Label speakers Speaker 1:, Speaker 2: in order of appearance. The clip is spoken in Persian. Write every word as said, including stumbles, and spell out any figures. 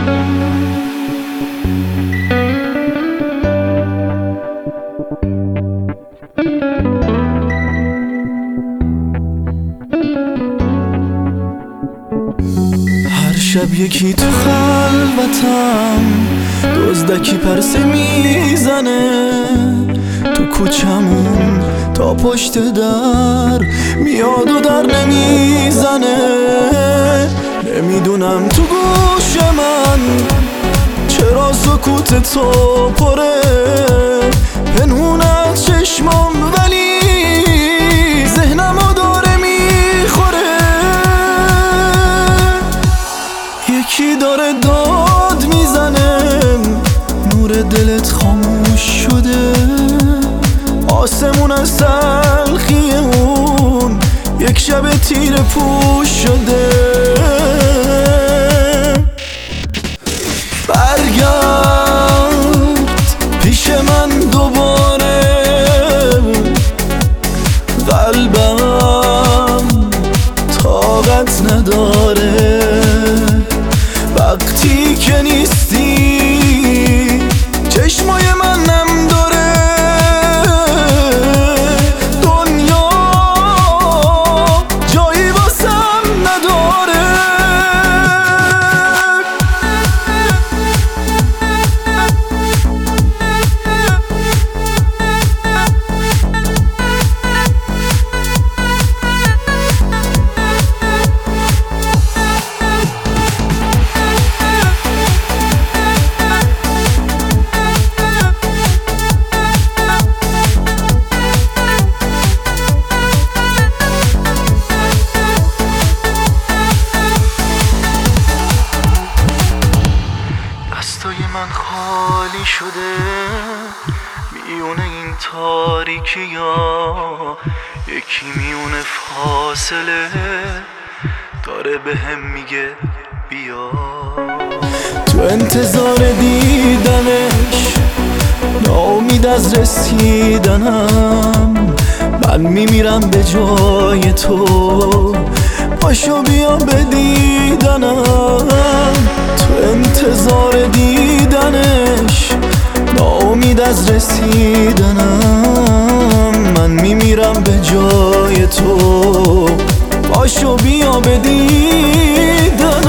Speaker 1: هر شب یکی تو خلوتم دزدکی پرسه میزنه تو کوچمون تا پشت در میاد و در نمیزنه. نمیدونم تو گوش من چرا سکوت تو پره، پنهون از چشمام ولی ذهنمو داره میخوره. یکی داره داد میزنه نور دلت خاموش شده، آسمون از تلخی اون یک شب تیر پوش شده. برگرد پیش من دوباره، قلبم طاقت نداره وقتی که نیستی، چشمای من نم داره، دنیا جایی واسم نداره. دستای من خالی شده میونه این تاریکی ها، یکی میونه فاصله داره بهم میگه بیا. تو انتظار دیدنش ناامید از رسیدنم، من میمیرم به جای تو، پاشو بیا به دیدنم. تو انتظار دیدنش ناامید از رسیدنم، من میمیرم به جای تو، پاشو بیا به دیدنم.